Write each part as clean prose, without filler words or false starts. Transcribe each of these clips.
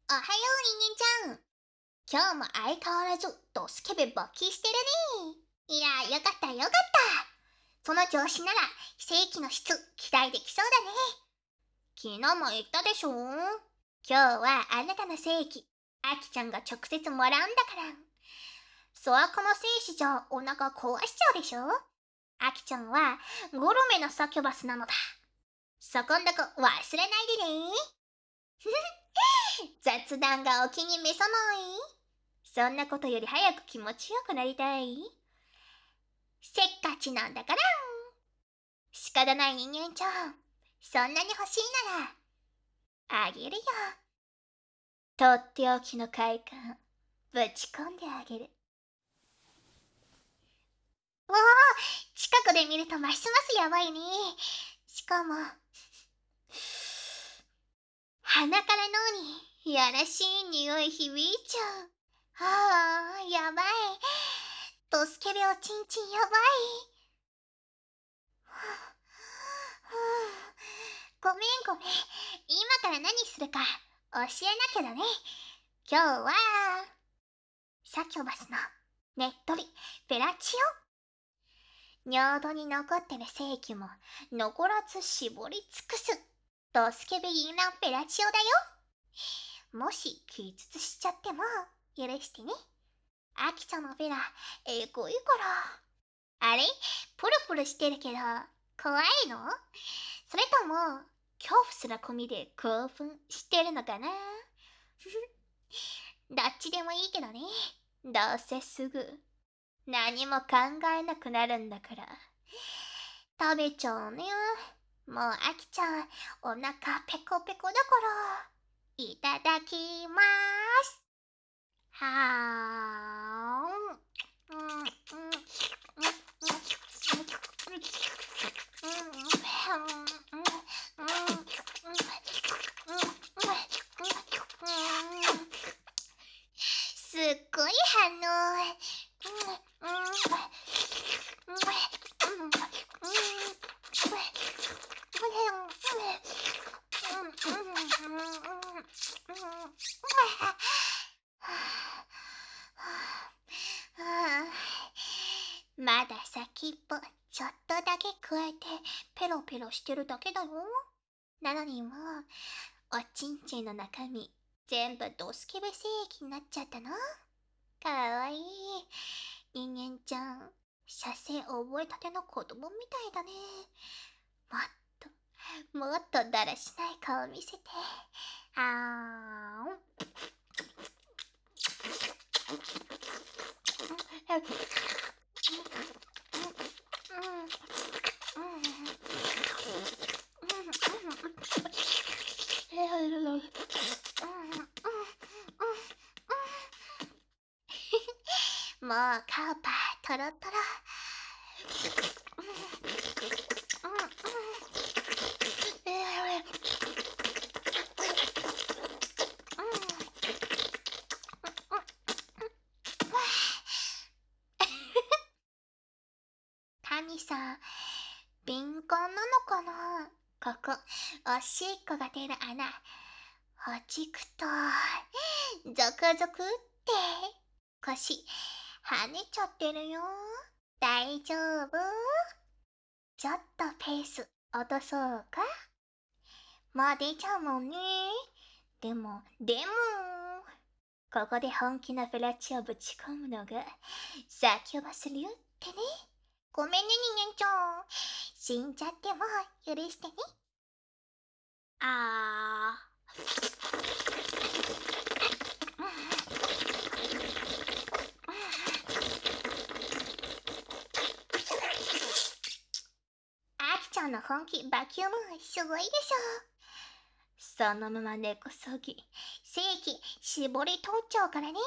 おはよう人間ちゃん。今日も相変わらずドスケベ勃起してるね。いや、よかったよかった。その調子なら正規の質期待できそうだね。昨日も言ったでしょ。今日はあなたの正規、アキちゃんが直接もらうんだから。粗悪の精子じゃお腹壊しちゃうでしょ。アキちゃんはグルメのサキュバスなのだ。そこんとこ忘れないでね。雑談がお気に召さない？そんなことより早く気持ちよくなりたい？せっかちなんだから。仕方ない人間ちゃん。そんなに欲しいなら、あげるよ。とっておきの快感、ぶち込んであげる。おお、近くで見るとますますやばいね。しかも、鼻から脳にやらしい匂い響いちゃう。ああ、やばい。ドスケベおちんちんやばい。ごめんごめん。今から何するか教えなきゃだね。今日は、サキョバスのねっとりフェラチオ。尿道に残ってる精液も残らず絞り尽くす。ドスケベインランフェラチオだよ。もし気絶しちゃっても許してね。アキちゃんのフェラ、えぐいから。あれプルプルしてるけど、怖いの？それとも、恐怖すら込みで興奮してるのかな？どっちでもいいけどね。どうせすぐ、何も考えなくなるんだから。食べちゃうね。もうアキちゃん、お腹ペコペコだから。いただきまーす。はーん。すっごい反応。まだ先っぽちょっとだけ加えてペロペロしてるだけだよ。なのにもうおちんちんの中身全部ドスケベ精液になっちゃったの。かわいい。人間ちゃん、射精覚えたての子供みたいだね。もっとだらしない顔見せて。あーん。もうカウパートロトロ。神さん、敏感なのかな？ここ、おしっこが出る穴。はじくと、ゾクゾクって、腰、跳ねちゃってるよ。大丈夫？ちょっとペース落とそうか？もう出ちゃうもんね。でも、ここで本気のフェラチをぶち込むのが、先を忘れるってね。ごめんね、人間ちゃん。死んじゃっても許してね。あアキちゃんの本気バキュームすごいでしょ。そのまま根こそぎ、正規絞り取っちゃうからね。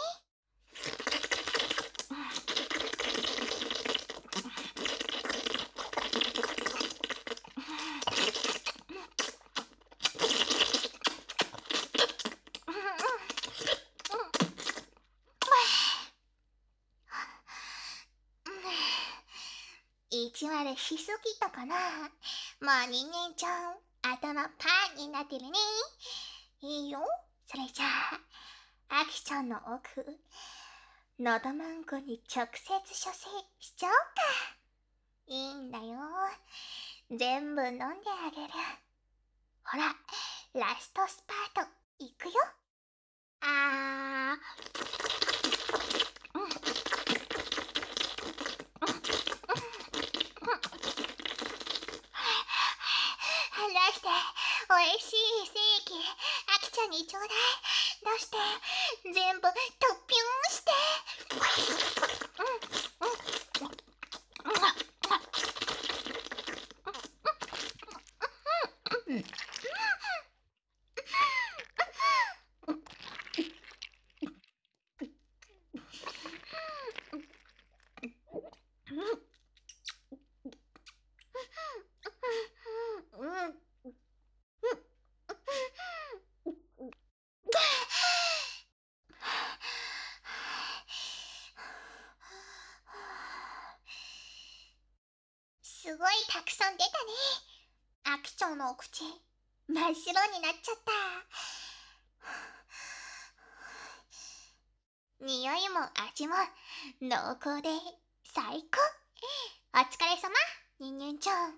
意地悪しすぎたかな。もう人間ちゃん、頭パンになってるね。いいよ、 それじゃあ、アキちゃんの奥、のどマンコに直接射精しちゃおうか。いいんだよ。全部飲んであげる。ほら、ラストスパート、いくよ。あー。出して、おいしい精液、アキちゃんにちょうだい。出して、全部トッピングして。すごいたくさん出たね。アキちゃんのお口、真っ白になっちゃった。匂いも味も濃厚で最高。お疲れ様、人間ちゃん。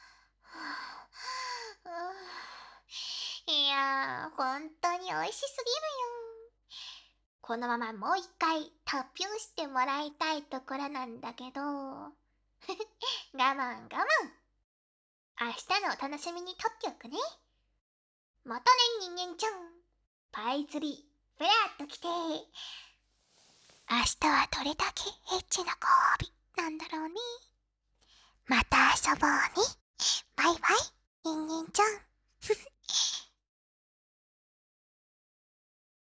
いやー、本当に美味しすぎるよ。このままもう一回トッピングしてもらいたいところなんだけど我慢我慢。明日のお楽しみにとっておくね。またね、人間ちゃん。パイ釣りフラッと来て。明日はどれだけエッチなご褒美なんだろうね。また遊ぼうね。バイバイ、人間ちゃん。